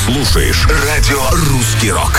слушаешь радио «Русский рок».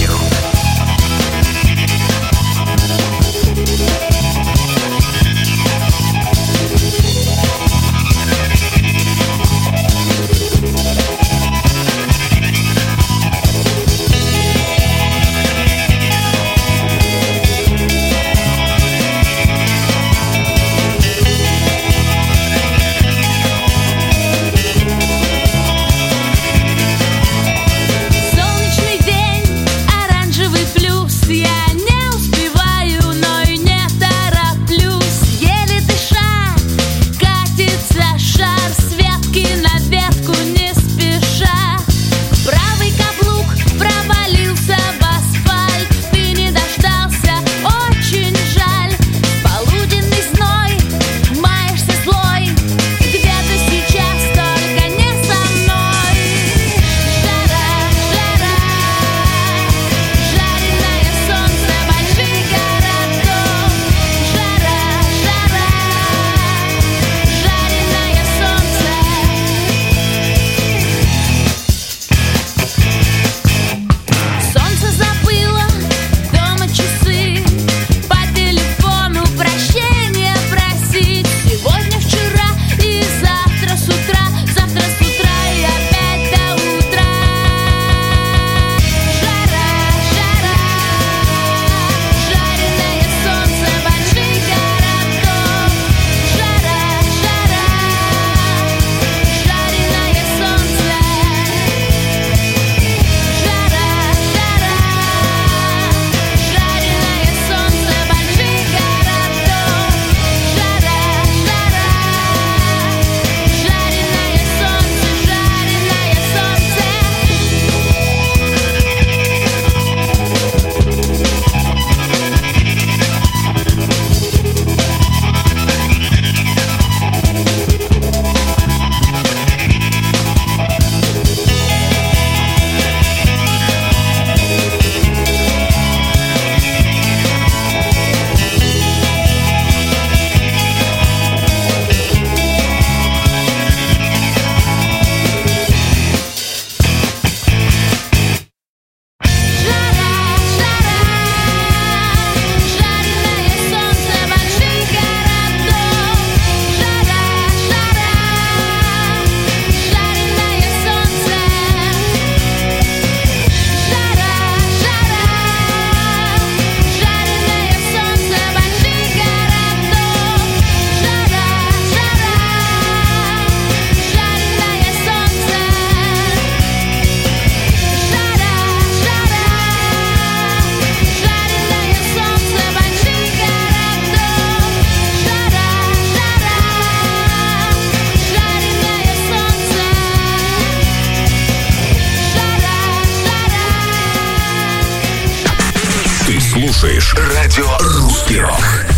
Слушаешь радио «Русский рок».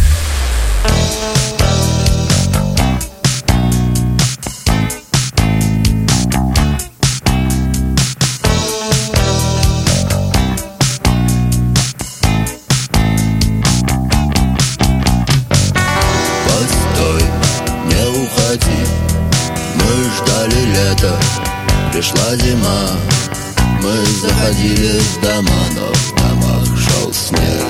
Постой, не уходи. Мы ждали лета, пришла зима. Мы заходили в дома, но в домах шел снег.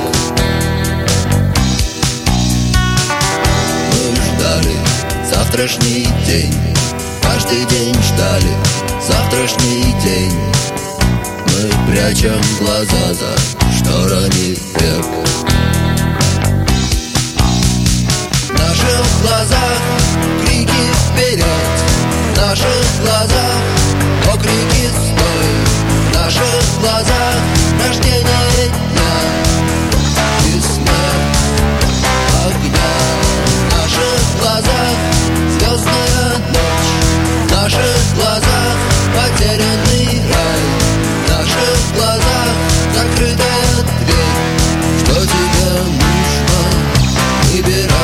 Мы ждали завтрашний день, каждый день ждали завтрашний день. Мы прячем глаза за шторами век. В наших глазах крики вперед, в наших глазах окрики стой. В наших глазах рождение дня и смерть огня. В наших глазах звездная ночь, в наших глазах потерянный рай, в наших глазах закрытая дверь. Что тебе нужно, выбирай.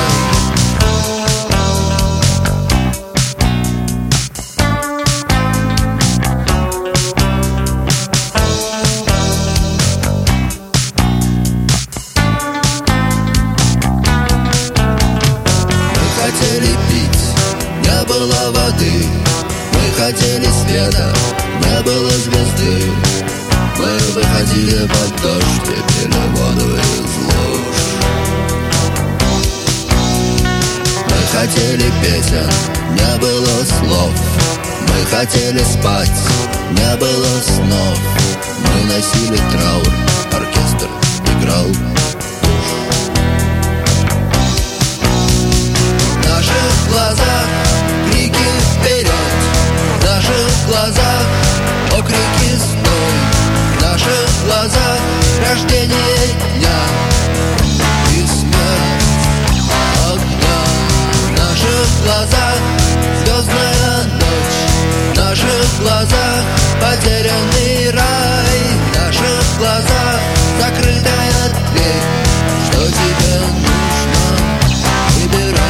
Воды. Мы Мы хотели света, не было звезды. Мы выходили под дождь и пили воду из луж. Мы хотели песен, не было слов. Мы хотели спать, не было снов. Мы носили траур, оркестр играл тушь. В наших глазах крики вперед, в наших глазах окрики стой, в наших глазах рождение дня и смерть огня. В наших глазах звездная ночь, в наших глазах потерянный рай, в наших глазах закрытая дверь. Что тебе нужно, выбирай.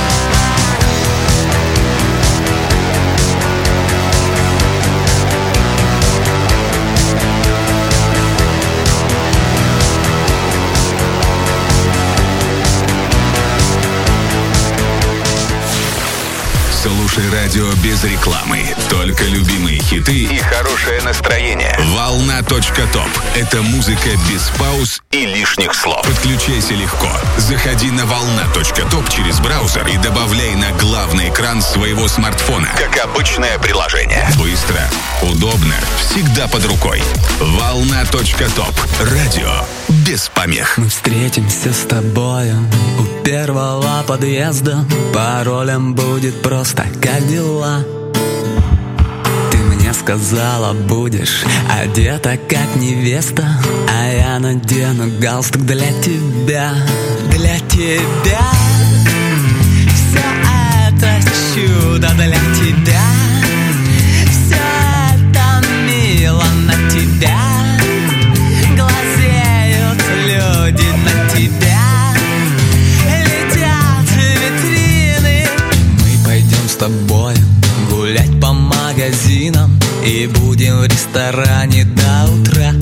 Слушай радио без рекламы. Только любимые хиты и хорошее настроение. Волна.топ. Это музыка без пауз и лишних слов. Подключайся легко. Заходи на волна.топ через браузер и добавляй на главный экран своего смартфона. Как обычное приложение. Быстро, удобно, всегда под рукой. Волна.топ. Радио без помех. Мы встретимся с тобою у первого подъезда. Паролем будет просто «Как дела?». Ты мне сказала, будешь одета как невеста, а я надену галстук для тебя. Для тебя все это чудо для тебя. Все это мило на тебя. Глазеют люди на тебя. С тобой гулять по магазинам и будем в ресторане до утра.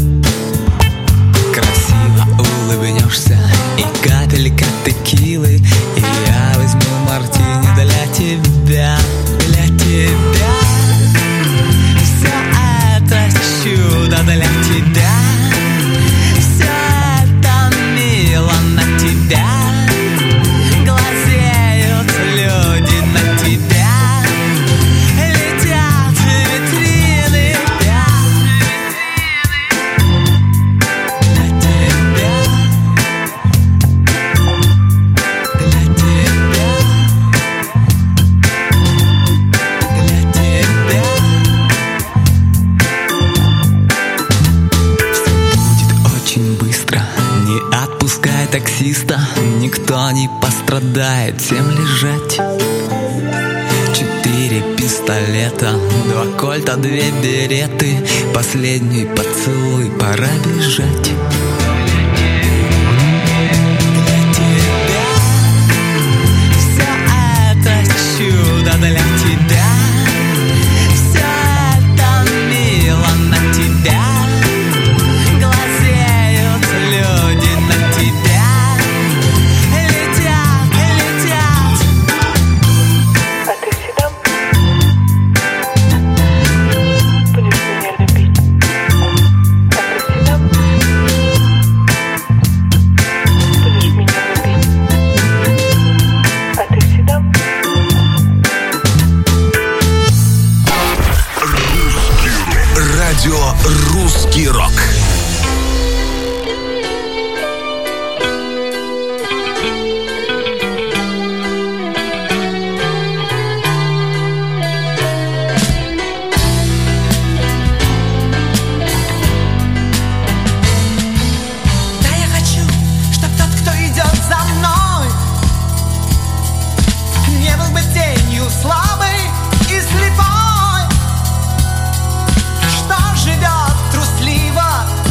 Красиво улыбнешься и капелька текилы, и я возьму мартини для тебя. Для тебя все это чудо для тебя. Все это мило на тебя. Глазеют люди на тебя. Таксиста, никто не пострадает, всем лежать. 4 пистолета, 2 кольта, 2 береты. Последний поцелуй, пора бежать. Для тебя все это чудо для тебя. Все это мило на тебя. Глазеют люди на тебя. Русский рок. Да, я хочу, чтоб тот, кто идет за мной, не был бы тенью слабой и слепой, что живет трусливо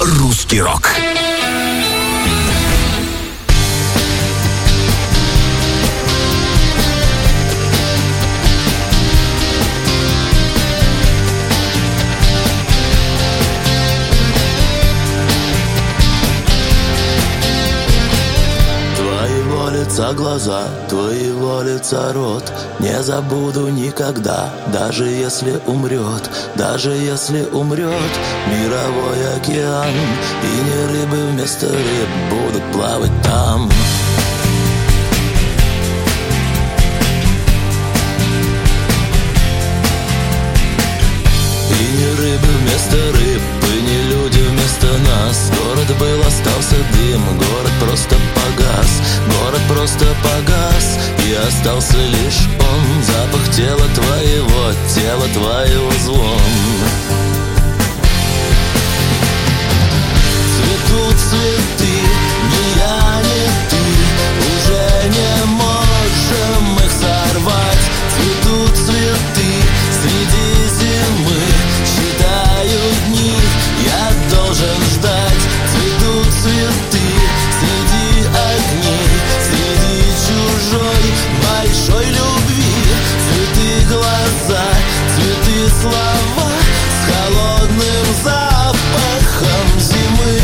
«Русский рок». Лица глаза, твоего лица рот. Не забуду никогда, даже если умрет, даже если умрет мировой океан. И не рыбы вместо рыб будут плавать там. И не рыбы вместо рыб, и не люди вместо нас. Город был, остался дым, город просто погас. Город просто погас, и остался лишь он. Запах тела твоего звон. Цветут цветы, ни я, ни ты, уже не можем их сорвать. Цветут цветы среди зимы, считаю дни, я должен ждать. Цветут цветы среди огней, среди чужой большой любви. Цветы глаза, цветы слова с холодным запахом зимы.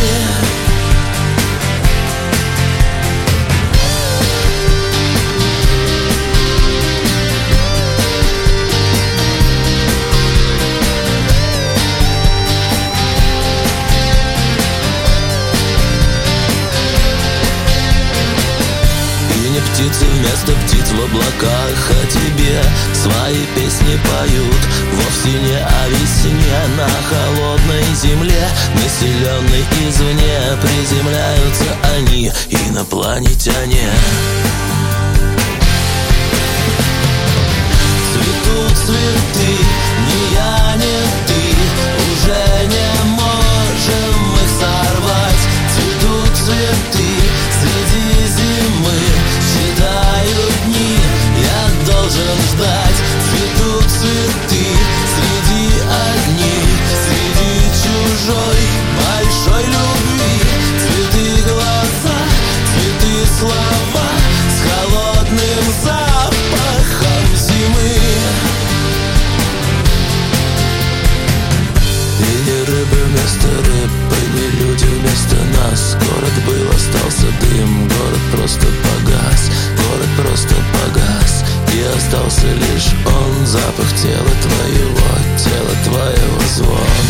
Птицы вместо птиц в облаках о тебе свои песни поют. Вовсе не о весне на холодной земле, населенной извне, приземляются они, инопланетяне. Цветут цветы, ни я, ни ты, уже не можем их сорвать. Цветут цветы среди зимы, считаю дни, я должен ждать. Цветут цветы среди огней, среди чужой большой любви. Цветы глаза, цветы слова с холодным запахом зимы. И не рыбы вместо рыб, и не люди вместо нас. Город был, остался дым, город просто погас. Город просто погас, и остался лишь он. Запах тела твоего звон.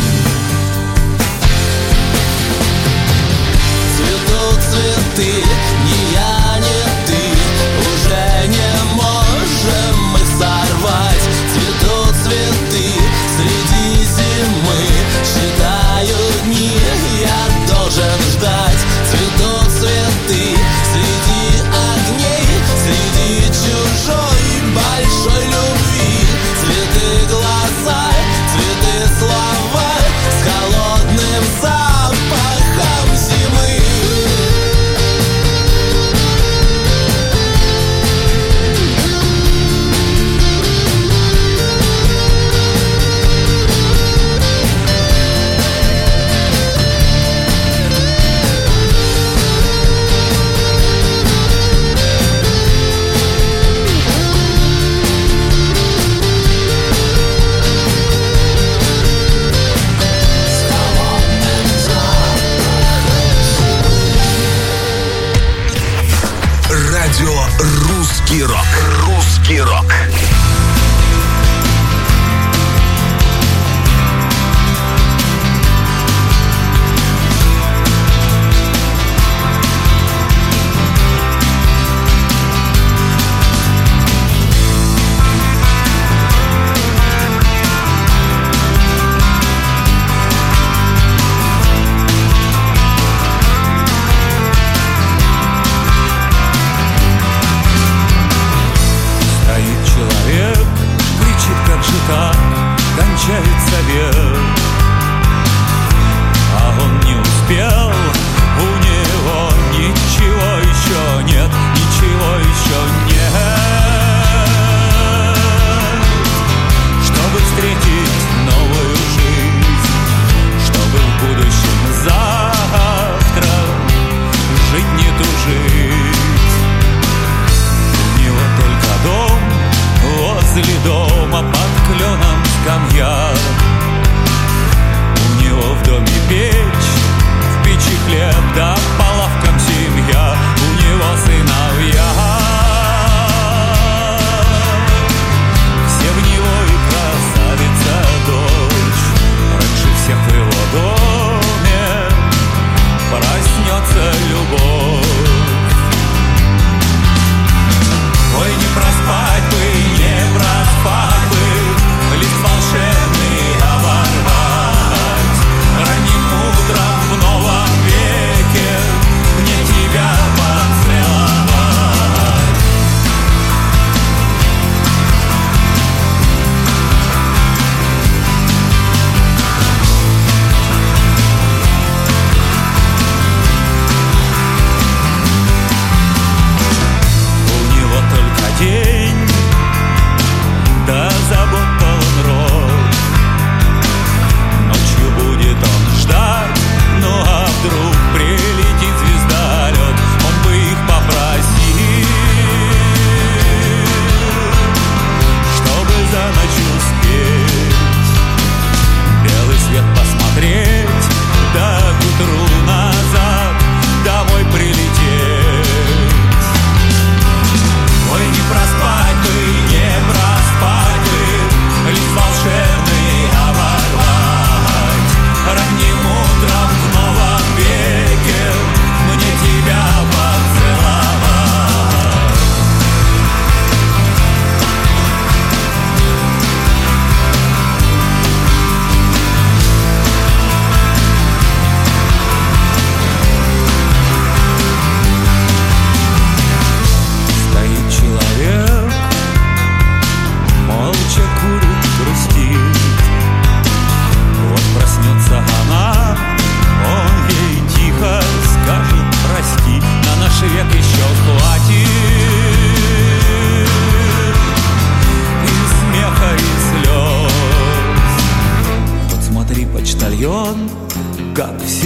Цветут цветы, ни я, ни ты, уже не можем их сорвать. Цветут цветы среди зимы, считаю дни, я должен ждать. Цветут цветы среди огней, среди чужой большой любви. Цветы глаза, цветы слова с холодным запахом зимы. Радио «Русский рок». «Русский рок». Стоит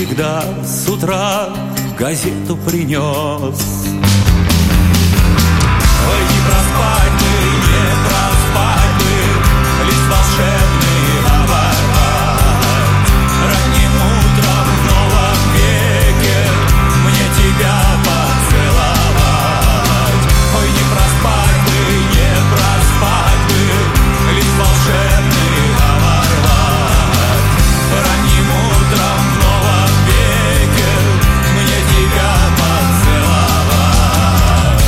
всегда с утра газету принес. Ой, не проспать бы, не проспать бы, лишь волшебный аварат. Ранним утром в новом веке мне тебя поцеловать. Ой, не проспать бы, не проспать бы, лишь волшебный аварат. Ранним утром в новом веке мне тебя поцеловать.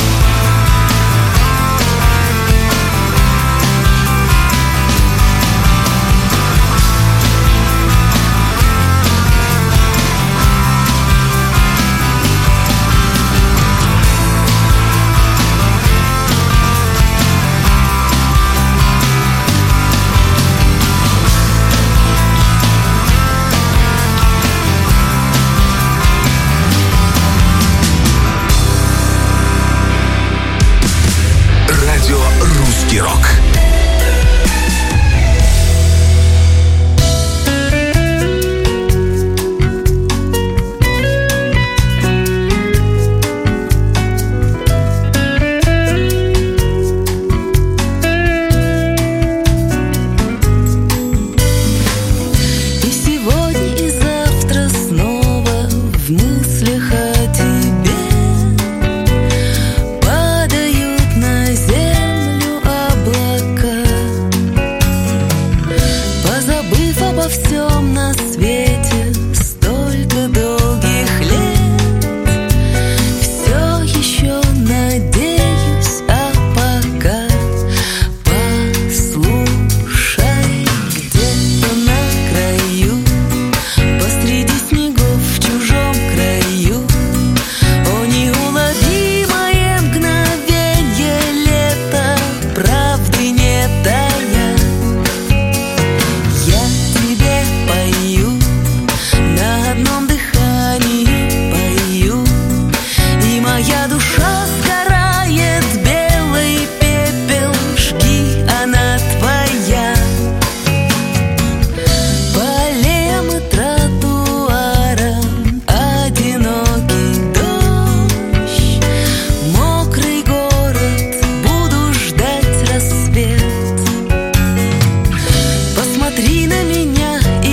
Радио «Русский рок». И сегодня, и завтра снова в мыслях о тебе падают на землю облака, позабыв обо всем на свете столько долгих лет. Все еще надеюсь, а пока послушай, где-то на краю, посреди снегов в чужом краю, о неуловимое мгновенье лета, правды не тая. Я тебе пою, на одном дыхании пою, и моя душа сгорает, белый пепел, жги, она твоя. По аллеям и тротуарам одинокий дождь, мокрый город, буду ждать рассвет. Посмотри на меня и,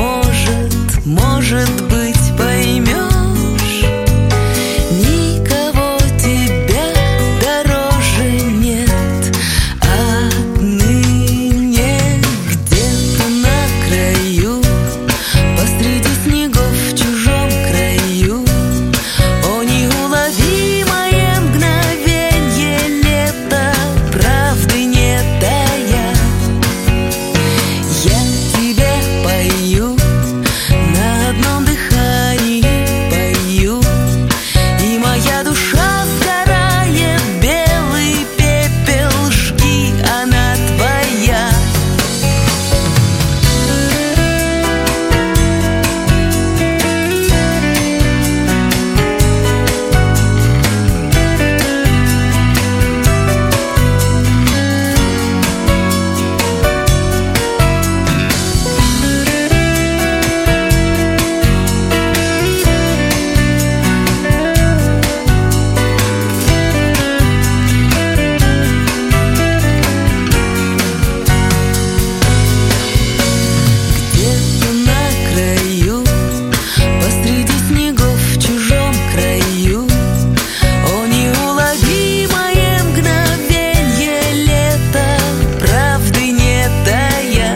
может быть, поймешь, никого тебя дороже нет отныне. Где-то на краю, посреди снегов в чужом краю, о неуловимое мгновенье лета, правды не тая. Я тебе пою, на одном дыхании пою, и моя душа сгорает, белый пепел, жги, она твоя. Где-то на краю, посреди снегов в чужом краю, о неуловимое мгновенье лета, правды не тая.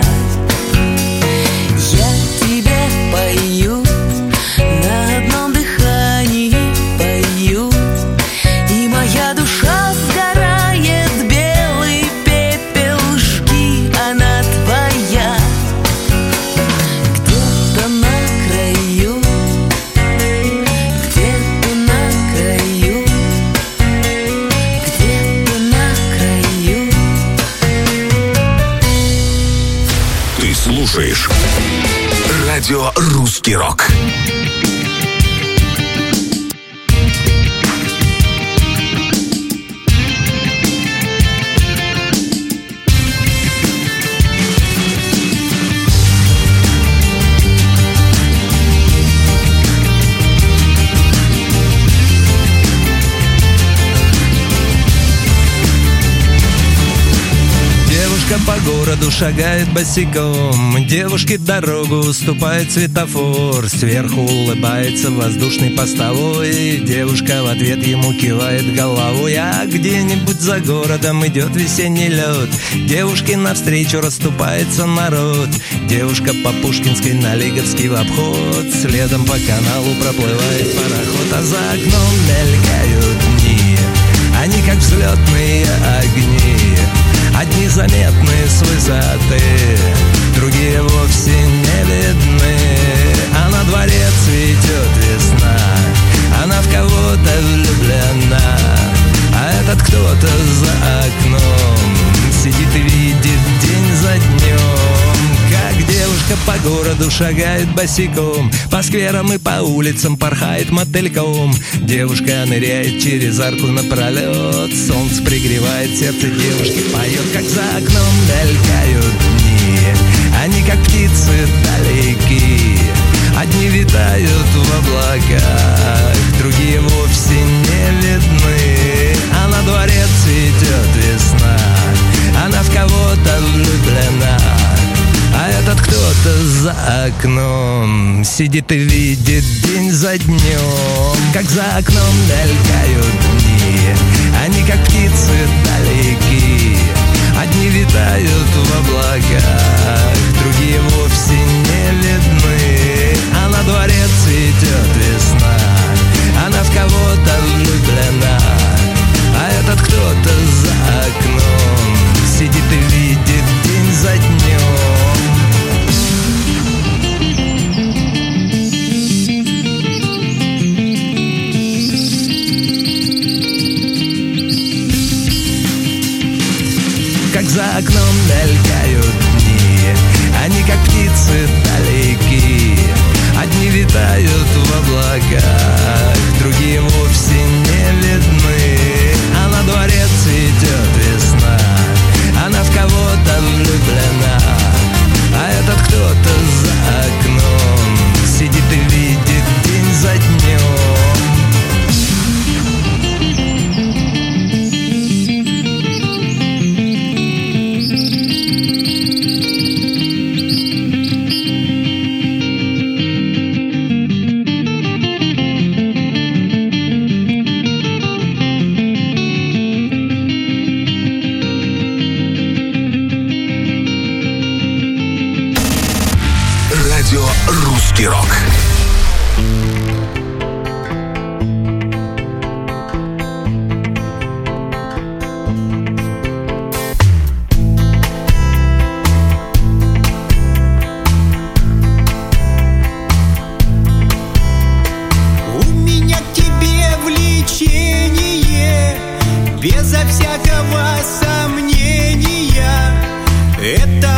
Я тебе пою, на одном дыхании пою, и моя душа сгорает, белый пепел, жги, она твоя. Где-то на краю, где-то на краю, где-то на краю. Ты слушаешь радио «Русский рок». городу шагает босиком, девушке дорогу уступает светофор. Сверху улыбается воздушный постовой, девушка в ответ ему кивает головой. А где-нибудь за городом идет весенний лед, девушке навстречу расступается народ. Девушка по Пушкинской на Лиговский в обход, следом по каналу проплывает пароход. А за окном мелькают дни, они как взлетные огни, одни заметны с высоты, другие вовсе не видны. А на дворе цветет весна, она в кого-то влюблена, а этот кто-то за окном сидит и видит день за днем, как девушка по городу шагает босиком, по скверам и по улицам порхает мотыльком. Девушка ныряет через арку напролет, солнце пригревает сердце девушки, поет, как за окном мелькают дни, они как птицы далеки, одни витают в облаках, другие вовсе не видны. А на дворе цветет весна, она в кого-то влюблена, а этот кто-то за окном сидит и видит день за днем, как за окном мелькают дни, они как птицы далеки, одни витают в облаках, другие вовсе не видны. А на дворе цветет весна, она в кого-то влюблена, а этот кто-то за окном сидит и видит день за днем. Как за окном мелькают дни, они как птицы далеки, одни витают в облаках, другие вовсе не видны. А на дворе цветет весна, она в кого-то влюблена, а этот кто-то за окном сидит и видит день за днем. Русский рок. У меня к тебе влечение, безо всякого сомнения. Это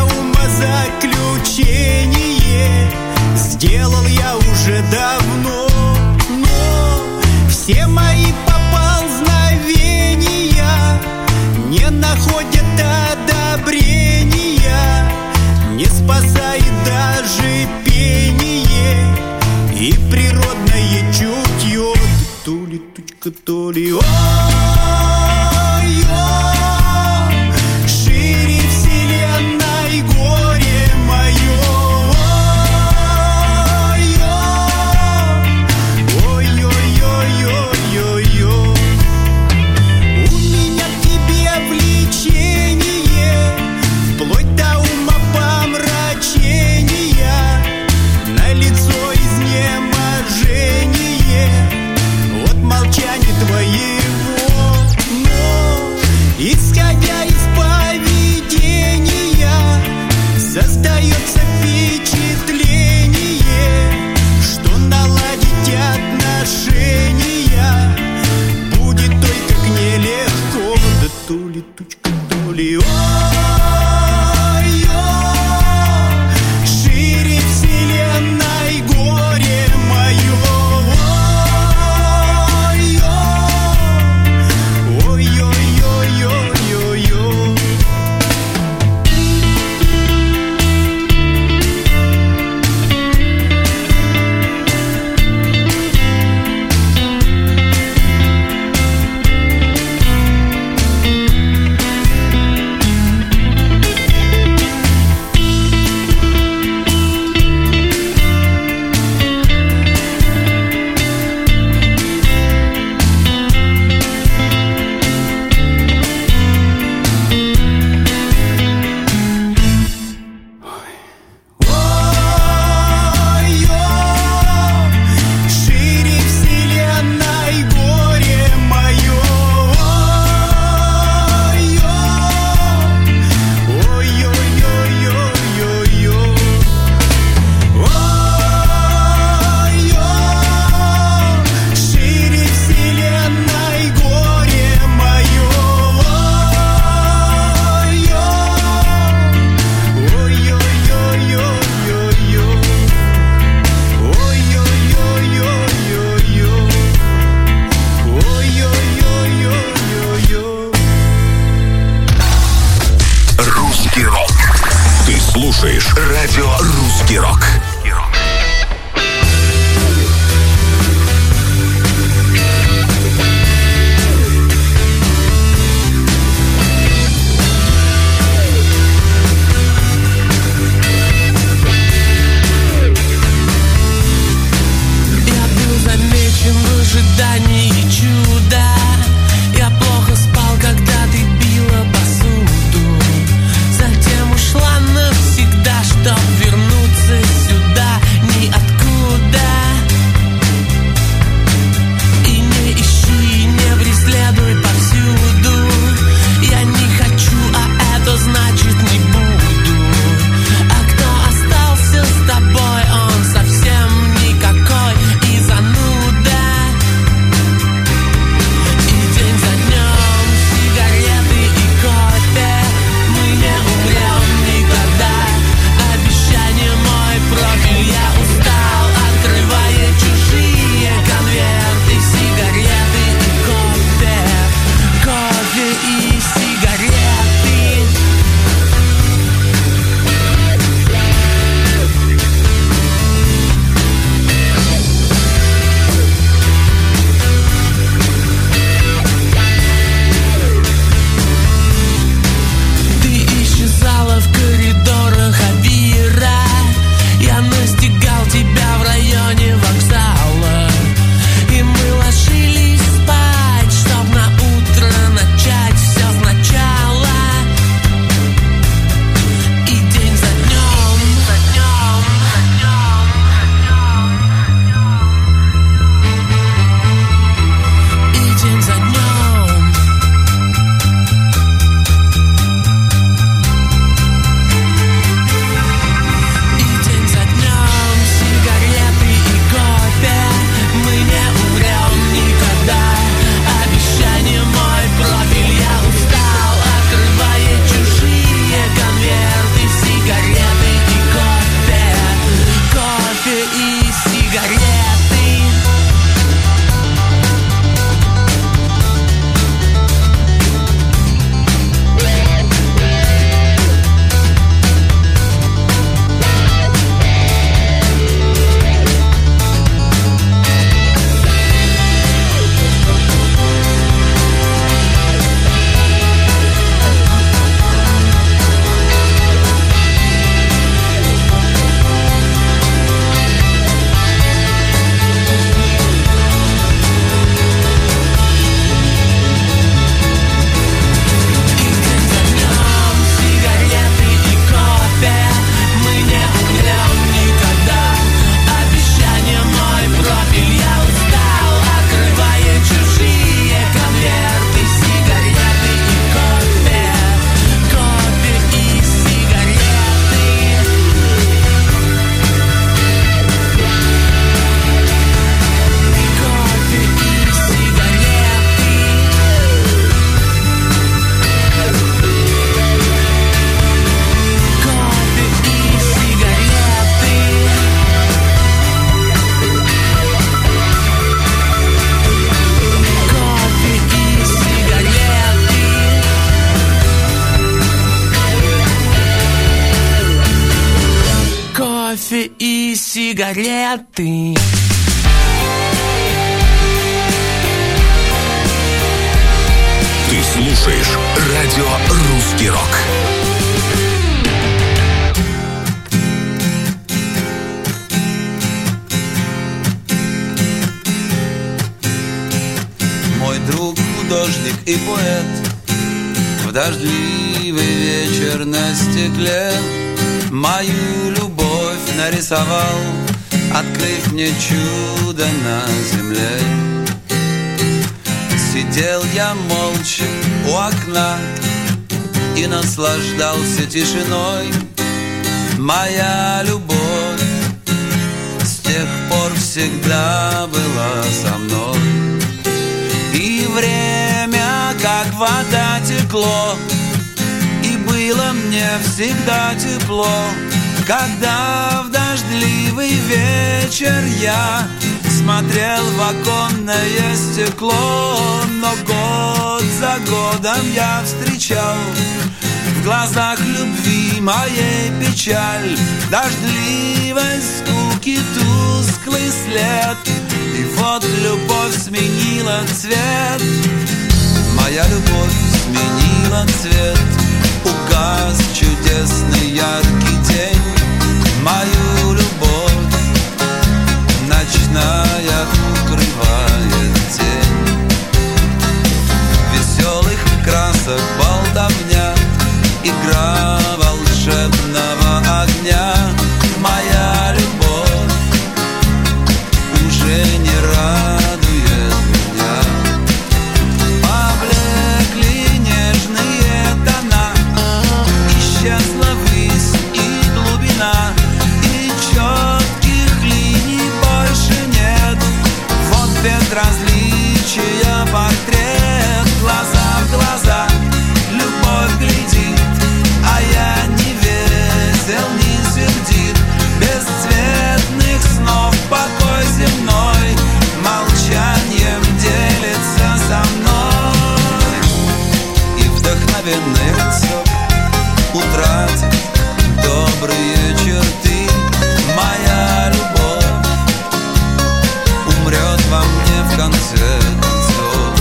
умозаключение сделал я уже давно, но все мои поползновения не находят одобрения, не спасает даже пение и природное чутье. То ли тучка, то ли шире вселенной горе мое. Твоего сигареты. Ты слушаешь радио «Русский рок». Мой друг, художник и поэт, в дождливый вечер на стекле мою любовь нарисовал, открыв мне чудо на земле. Сидел я молча у окна и наслаждался тишиной. Моя любовь с тех пор всегда была со мной. И время, как вода, текло, и было мне всегда тепло, когда в дождливый вечер я смотрел в оконное стекло. Но год за годом я встречал в глазах любви моей печаль, дождливой скуки тусклый след. И вот любовь сменила цвет, моя любовь сменила цвет. Угас чудесный яркий день, мою любовь ночная укрывает тень. Веселых красок болтовня, игра волшебного огня. Моя любовь уже не радует меня. Поблекли нежные тона, исчезла высь и глубина, и четких линий больше нет. Вот безразличия портрет, глаза в глаза любовь глядит, а я не весел, не сердит. Бесцветных снов покой земной молчанием делится со мной. И вдохновенное лицо утратит добрые черты. Моя любовь умрет во мне в конце концов.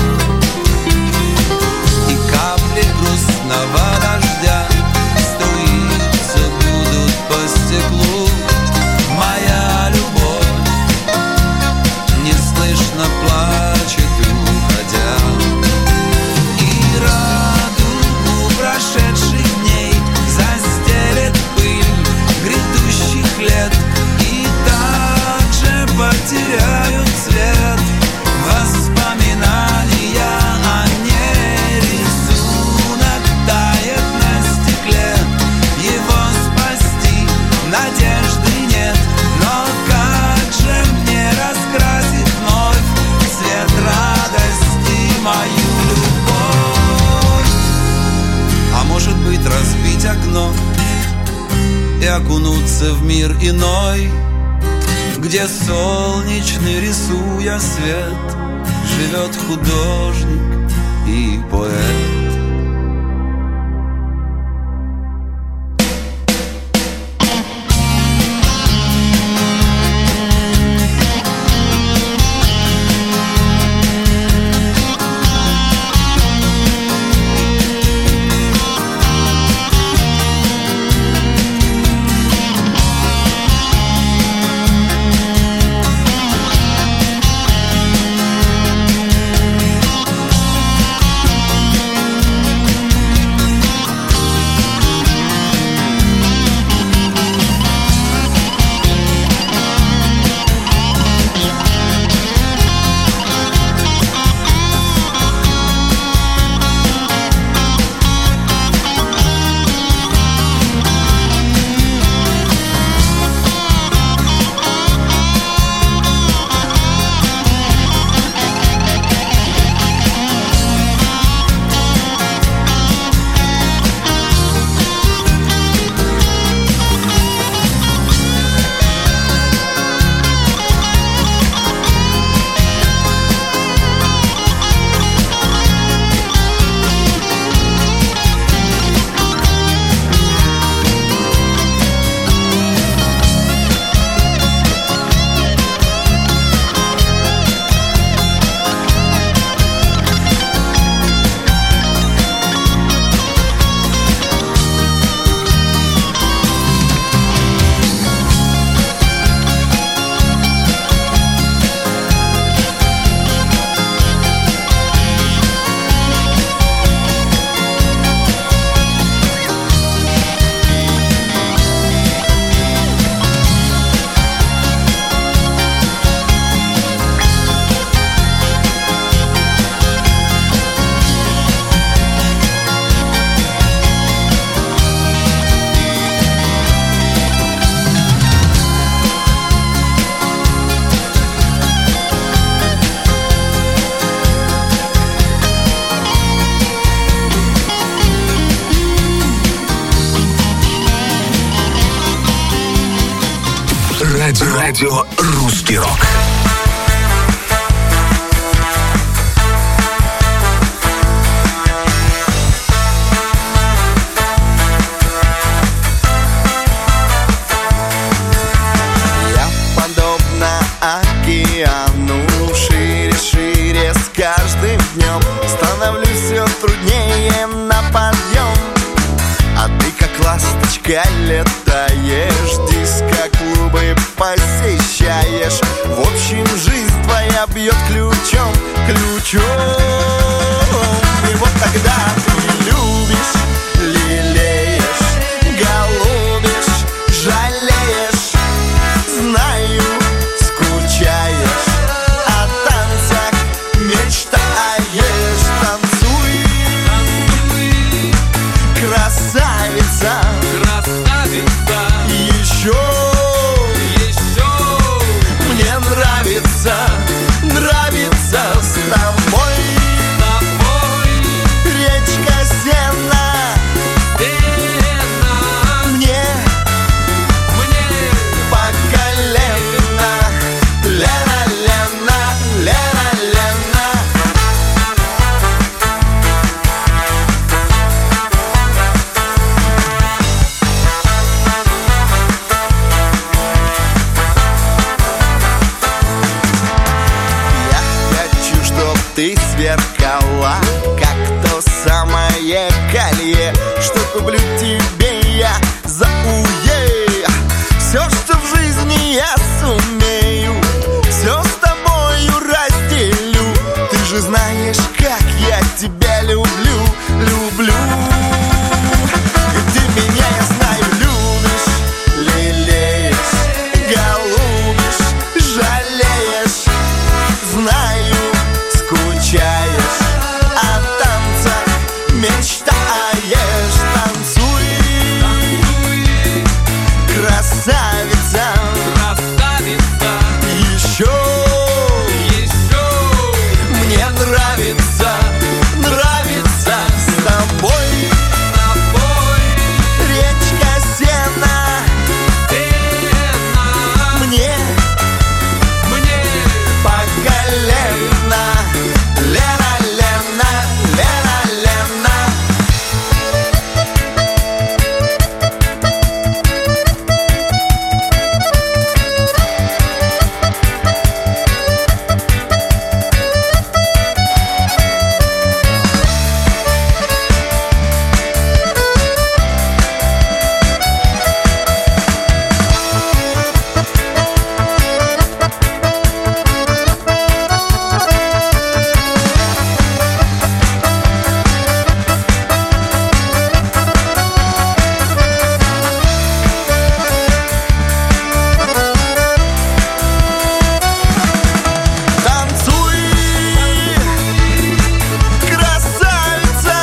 И капли грустного дождя струиться будут по стеклу. Моя любовь неслышно плачет, уходя. И радугу прошедших дней застелет пыль грядущих лет, и также потеряют цвет воспоминания о ней. Рисунок тает на стекле, его спасти надежды нет. Но как же мне раскрасить вновь цвет радости мою любовь? А может быть, разбить окно и окунуться в мир иной, где солнечный, рисуя свет, живет художник и поэт. Радио «Русский рок». Я подобно океану, шире, шире с каждым днем становлюсь все труднее на подъем. А ты как ласточка летаешь, диско-клубы посещаешь. В общем, жизнь твоя бьет ключом, ключом. И вот тогда ты любишь, лелеешь, голубишь, жалеешь. Знаю, скучаешь, о танцах мечтаешь. Танцуй, красавица, еще мне нравится, нравится с тобой. Речка Сена, мне по колено. Лена, Лена, Лена, Лена. Я хочу, чтоб ты сверкала, как то самое колье, что куплю тебе я за уе. Все, что в жизни я сумею, все с тобою разделю. Ты же знаешь, как я тебя люблю, люблю. И ты меня, я знаю, любишь, лелеешь, голубишь, жалеешь. Знаю, скучаешь, о танцах мечтаешь. Танцуй, красавица, еще мне нравится, нравится с тобой. Речка Сена, мне по колено. Лена, Лена, Лена, Лена. Танцуй, красавица,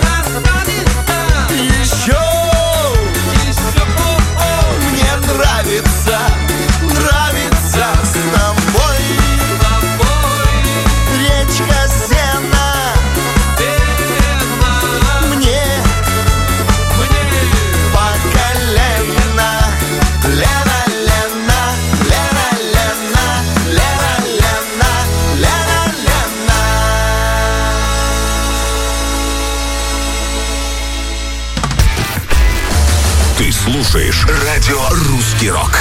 еще мне нравится, нравится с тобой. Речка Сена, мне по колено. Лена, Лена, Лена, Лена, Лена, Лена, Лена, Лена. Ты слушаешь Радио «Русский рок».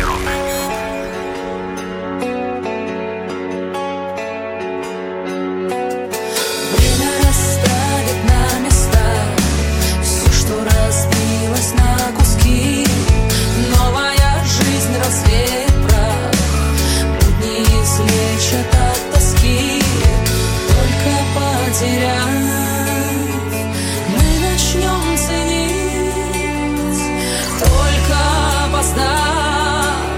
Время расставит на места все, что разбилось на куски. Новая жизнь развеет прах, будни излечат от тоски. Только потеряв, мы начнем ценить. Только познав,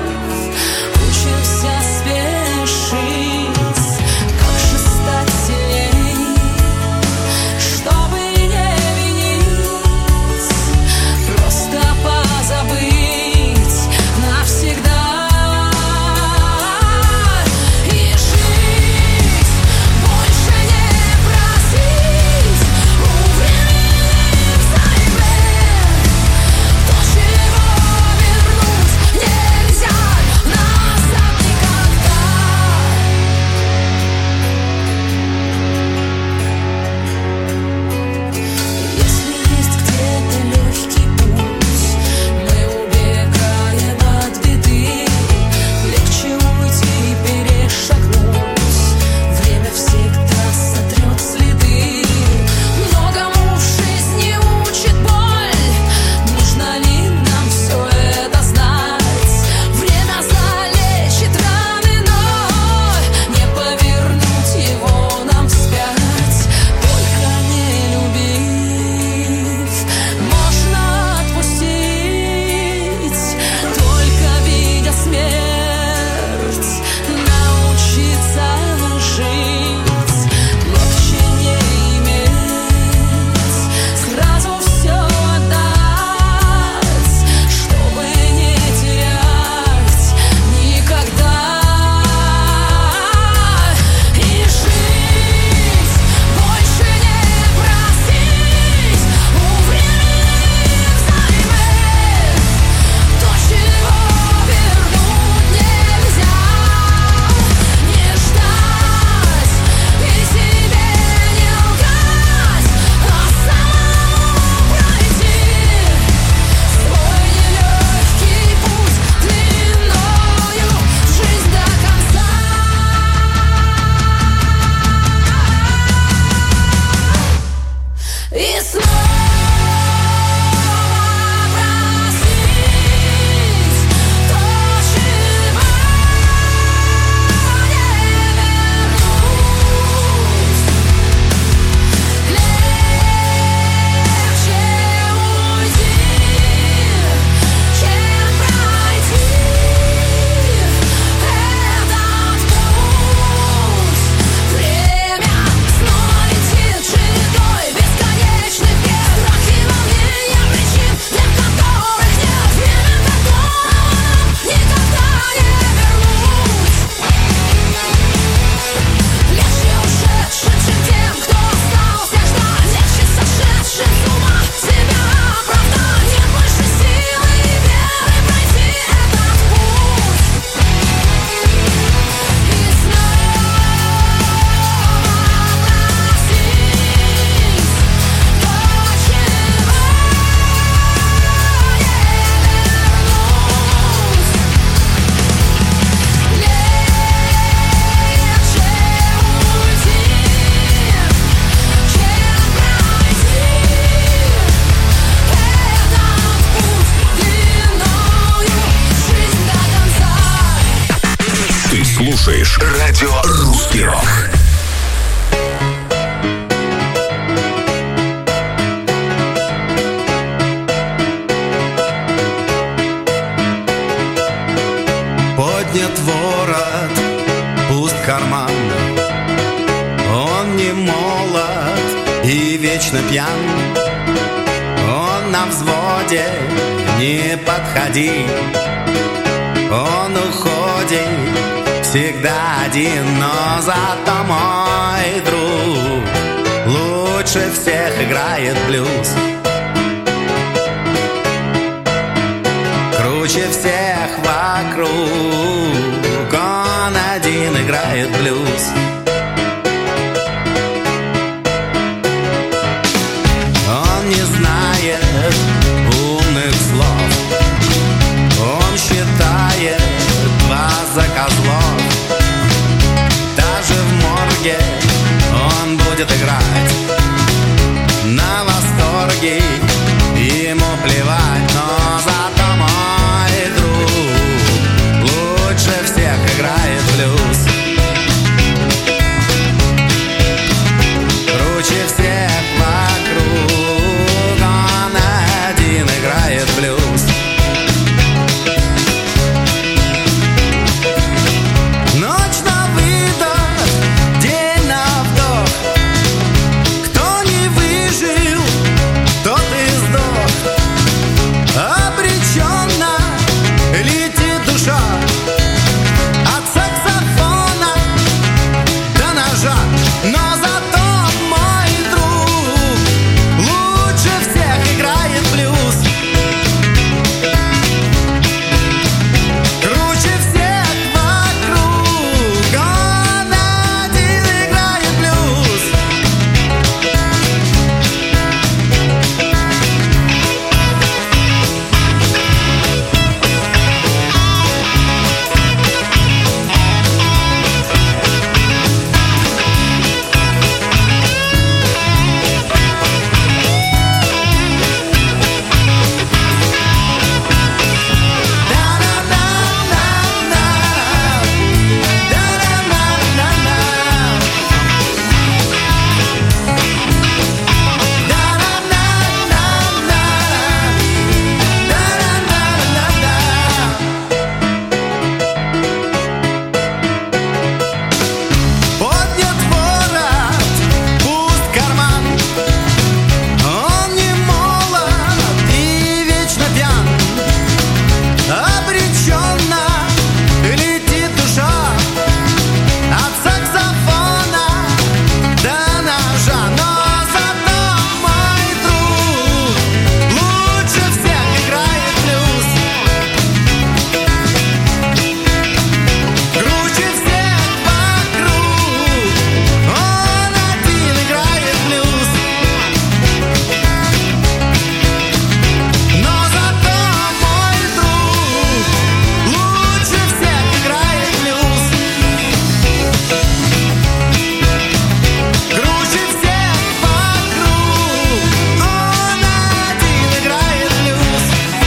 роман. Он не молод и вечно пьян. Он на взводе, не подходи. Он уходит всегда один, но зато мой друг лучше всех играет блюз. Круче всех вокруг, он один играет блюз. Он не знает умных слов, он считает вас за козлов. Даже в морге он будет играть на восторге, ему плевать, но зато мой друг лучше всех играет блюз. Круче всех вокруг, он один играет блюз. Ночь на выдох, день на вдох. Кто не выжил, тот и сдох. Обреченно летит душа от саксофона до ножа. Но зато мой друг лучше всех играет блюз. Круче всех вокруг, он один играет блюз. Поднят ворот, пуст карман. Он не молод и вечно пьян. Обреченно летит душа от саксофона до ножа. Но зато мой друг лучше всех играет блюз. Круче всех вокруг, он один играет блюз. Но зато мой друг лучше всех играет блюз. Круче всех вокруг, он один играет блюз.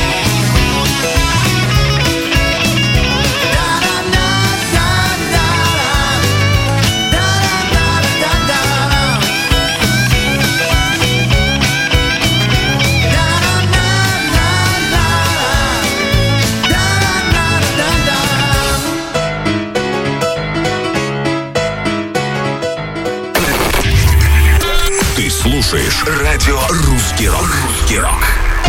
Ты слушаешь радио «Русский рок». «Русский рок».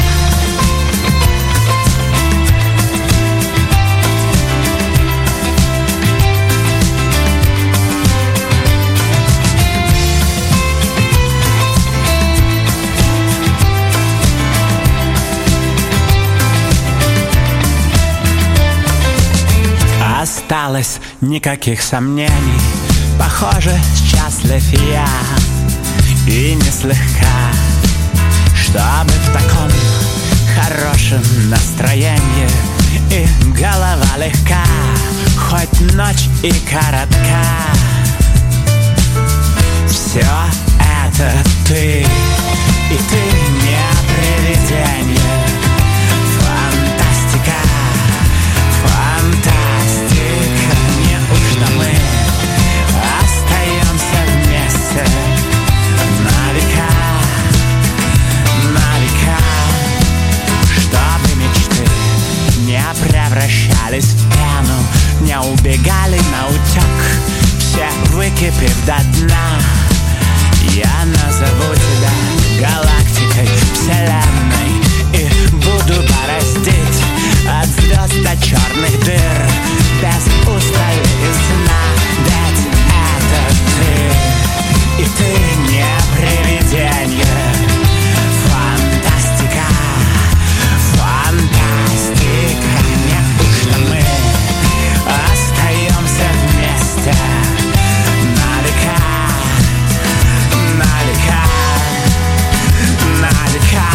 Осталось никаких сомнений, похоже, счастлив я. И не слегка, чтобы в таком хорошем настроении и голова легка, хоть ночь и коротка. Все это ты, и ты не привидение. Фантастика, фантастика, неужто мы остаемся вместе на века, чтобы мечты не превращались в пену, не убегали наутек все Закипев до дна, я назову тебя галактикой, вселенной, и буду бороздить от звезд до черных дыр без устали и сна. Ведь это ты, и ты не привиденье. Фантастика, фантастика. Неужто мы остаемся вместе на века, на века, на века?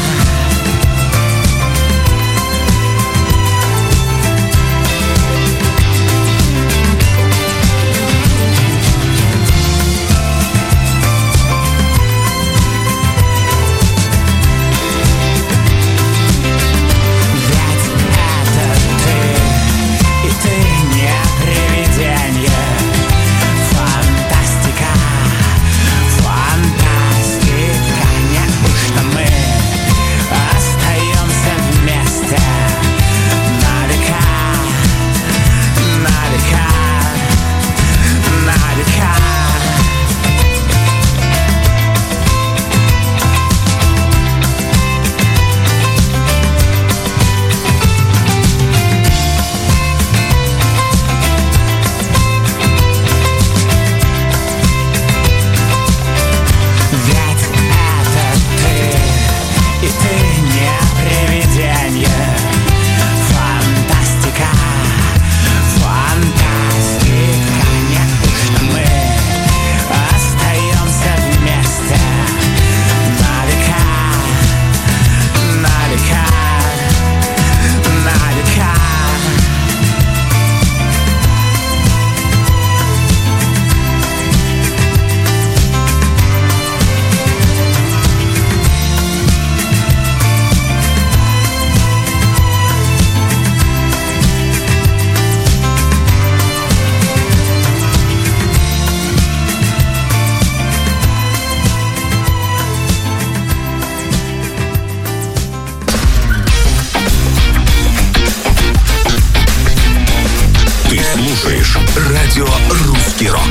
Радио «Русский рок».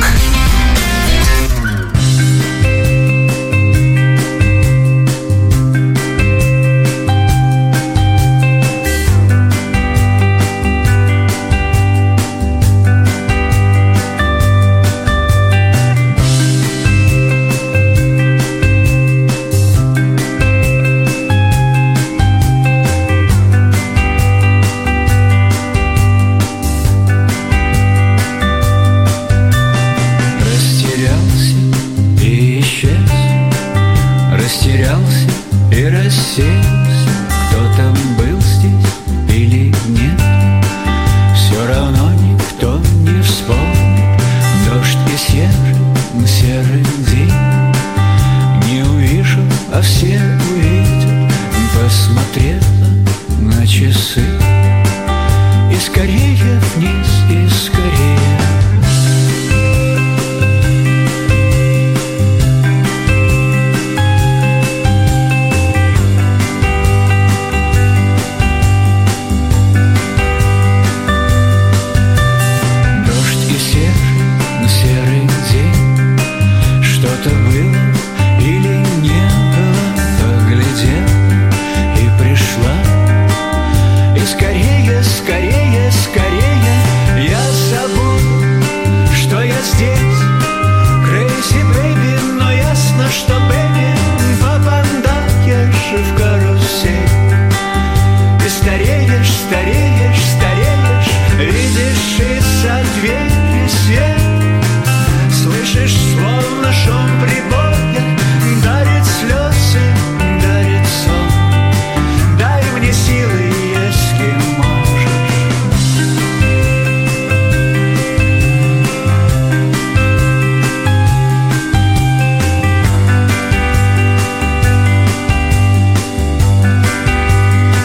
Растерялся и рассеян.